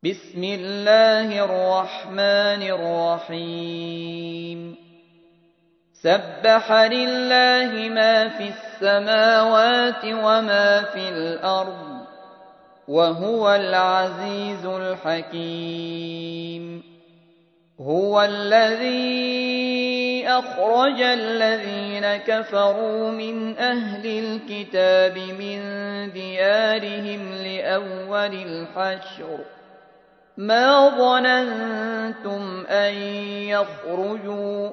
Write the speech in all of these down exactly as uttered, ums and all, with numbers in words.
بسم الله الرحمن الرحيم سبح لله ما في السماوات وما في الأرض وهو العزيز الحكيم هو الذي أخرج الذين كفروا من أهل الكتاب من ديارهم لأول الحشر ما ظننتم أن يخرجوا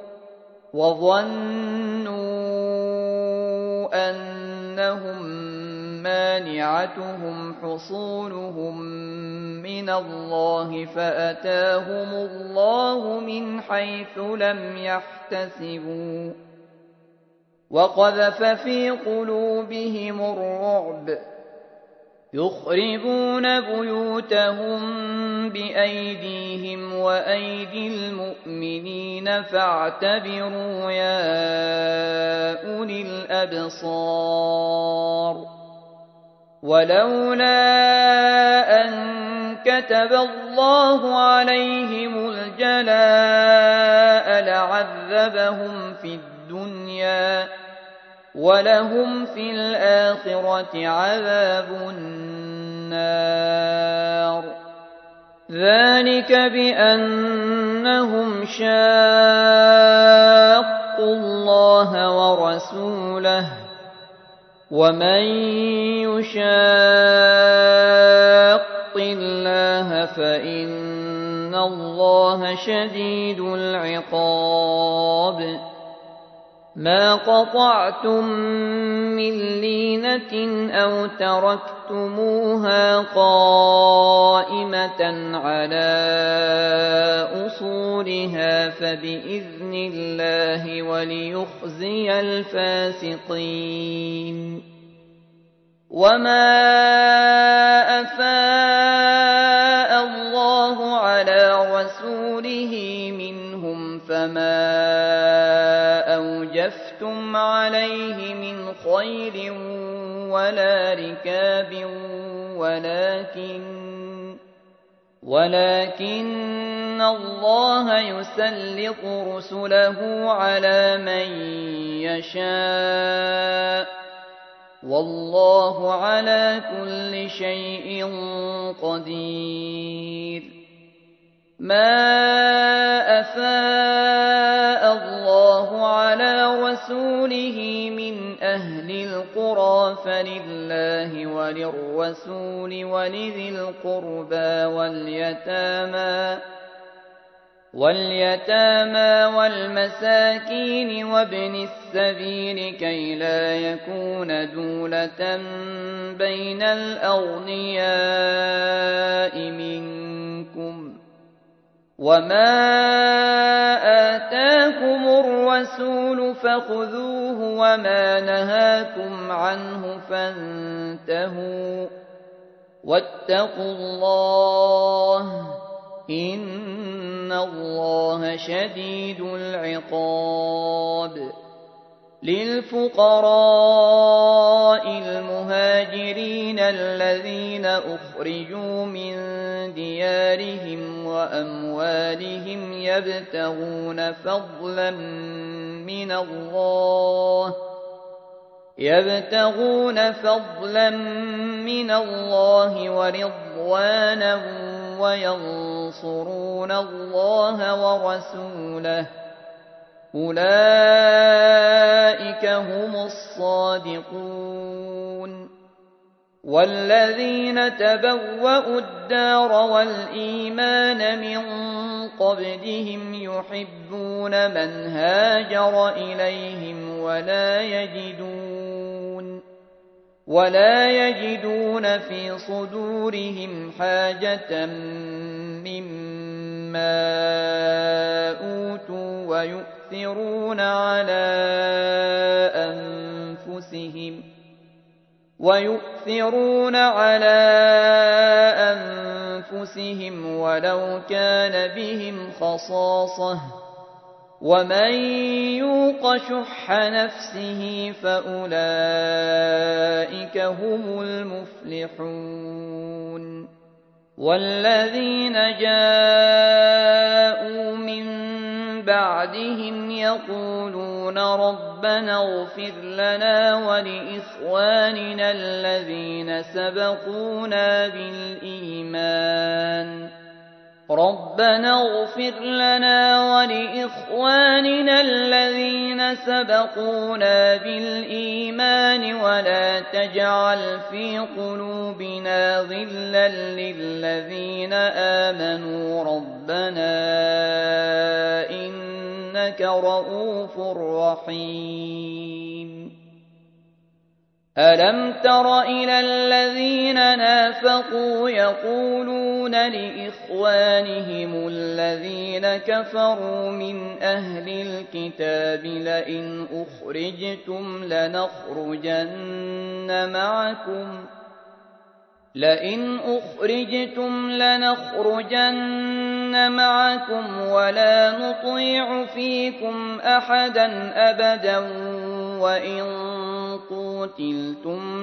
وظنوا أنهم مانعتهم حصونهم من الله فأتاهم الله من حيث لم يحتسبوا وقذف في قلوبهم الرعب يخربون بيوتهم بأيديهم وأيدي المؤمنين فاعتبروا يا أولي الأبصار ولولا أن كتب الله عليهم الجلاء لعذبهم في الدنيا ولهم في الآخرة عذاب النار ذلك بأنهم شاقوا الله ورسوله ومن يشاق الله فإن الله شديد العقاب ما قطعتم من لينة أو تركتموها قائمة على أصولها فبإذن الله وليخزي الفاسقين وما أفاء الله على رسوله منهم فما أوجفتم عليه من خير ولا ركاب ولكن ولكن الله يسلط رسله على من يشاء والله على كل شيء قدير ما أفاء الله على رسوله من أهل القرى فلله وللرسول ولذي القربى واليتامى واليتامى والمساكين وابن السبيل كي لا يكون دولة بين الأغنياء منكم وما آتاكم الرسول فخذوه وما نهاكم عنه فانتهوا واتقوا الله إن الله شديد العقاب للفقراء المهاجرين الذين أخرجوا من ديارهم وأموالهم يبتغون فضلا من الله يبتغون فضلا من الله ورضوانا وينصرون الله ورسوله أولئك هم الصادقون والذين تبوأوا الدار والإيمان من قبلهم يحبون من هاجر إليهم ولا يجدون ولا يجدون في صدورهم حاجة مما أوتوا ويؤثرون على أنفسهم ويؤثرون على أنفسهم ولو كان بهم خصاصة ومن يوق شح نفسه فأولئك هم المفلحون والذين جاءوا من بعدهم يقولون ربنا اغفر لنا ولإخواننا الذين سبقونا بالإيمان ربنا اغفر لنا ولإخواننا الذين سبقونا بالإيمان ولا تجعل في قلوبنا غلا للذين آمنوا ربنا إنك رؤوف رحيم ألم تر إلى الذين نافقوا يقولون لإخوانهم الذين كفروا من أهل الكتاب لئن أخرجتم لنخرجن معكم لئن أخرجتم لنخرجن معكم ولا نطيع فيكم أحدا أبدا وإن قوتلتم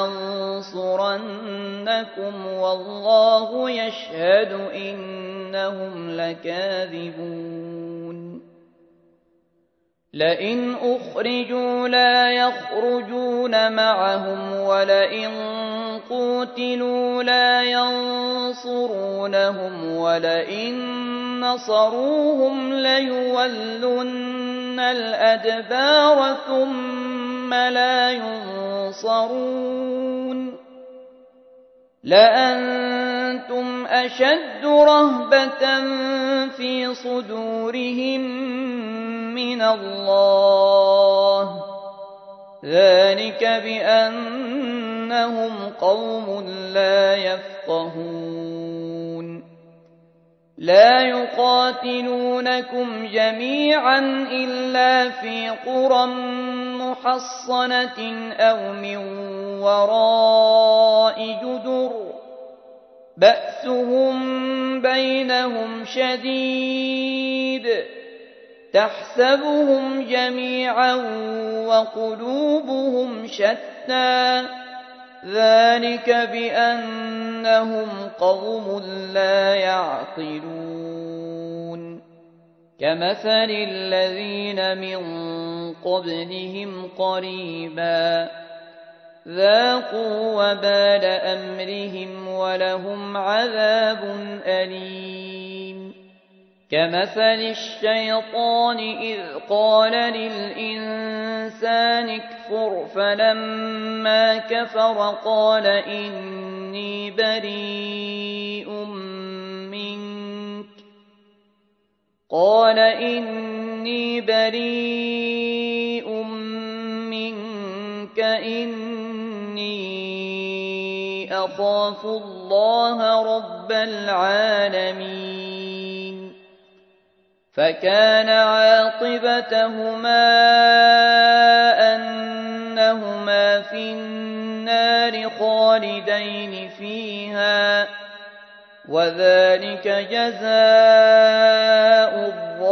لننصرنكم والله يشهد إنهم لكاذبون لئن أخرجوا لا يخرجون معهم ولئن قوتلوا لا ينصرونهم ولئن نصروهم ليولن الأدبار ثم لا ينصرون لأنتم أشد رهبة في صدورهم من الله ذلك بأنهم قوم لا يفقهون لا يقاتلونكم جميعا إلا في قرى محصنة أو من وراء جدر بأسهم بينهم شديد تحسبهم جميعا وقلوبهم شتى ذلك بأنهم قوم لا يعقلون كمثل الذين من قبلهم قريبا ذاقوا وبال أمرهم ولهم عذاب أليم كمثل الشيطان إذ قال للإنسان اكفر فلما كفر قال إني بريء منك قال إني بريء منك إني أخاف الله رب العالمين فكان عاقبتهما أنهما في النار خالدين فيها وذلك جزاء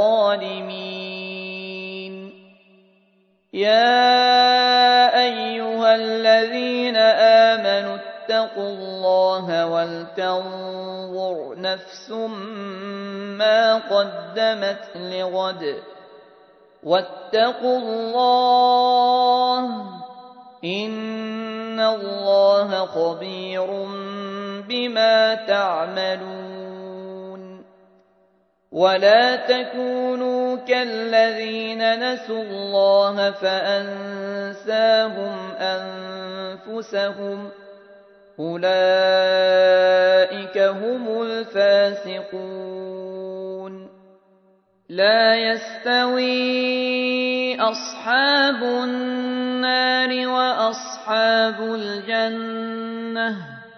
الظالمين يا أيها الذين آمنوا اتقوا الله ولتنظر نفس ما قدمت لغد واتقوا الله إن الله خبير بما تعملون ولا تكونوا كالذين نسوا الله فأنساهم أنفسهم أولئك هم الفاسقون لا يستوي أصحاب النار وأصحاب الجنة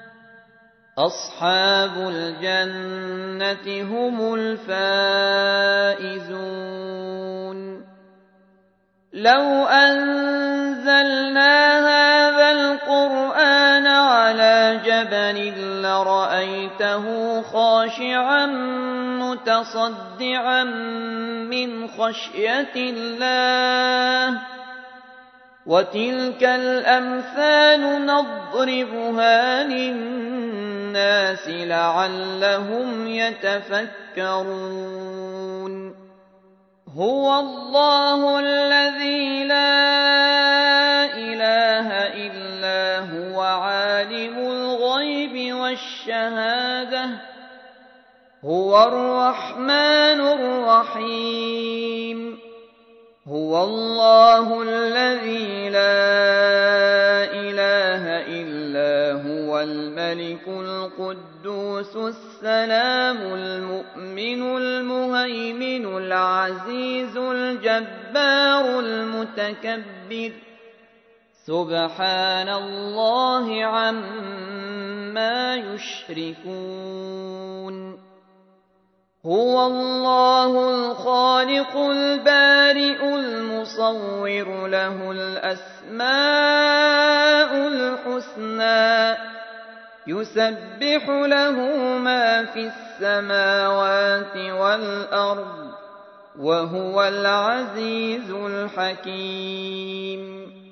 أصحاب الجنة هم الفائزون لو أنزلنا هذا القرآن على جبل لرأيته خاشعا متصدعا من خشية الله وتلك الأمثال نضربها للناس النَّاسِ لَعَلَّهُمْ يَتَفَكَّرُونَ هُوَ اللَّهُ الَّذِي لَا إِلَٰهَ إِلَّا هُوَ عَالِمُ الْغَيْبِ وَالشَّهَادَةِ هُوَ الرَّحْمَٰنُ الرَّحِيمُ هُوَ اللَّهُ الَّذِي لَا إِلَٰهَ إِلَّا هُوَ الْمَلِكُ الْقُدُّوسُ السَّلَامُ الْمُؤْمِنُ الْمُهَيْمِنُ الْعَزِيزُ الْجَبَّارُ الْمُتَكَبِّرُ سُبْحَانَ اللَّهِ عَمَّا يُشْرِكُونَ هُوَ اللَّهُ الْخَالِقُ الْبَارِئُ الْمُصَوِّرُ لَهُ الْأَسْمَاءُ الْحُسْنَىٰ يُسَبِّحُ لَهُ مَا فِي السَّمَاوَاتِ وَالْأَرْضِ وَهُوَ الْعَزِيزُ الْحَكِيمُ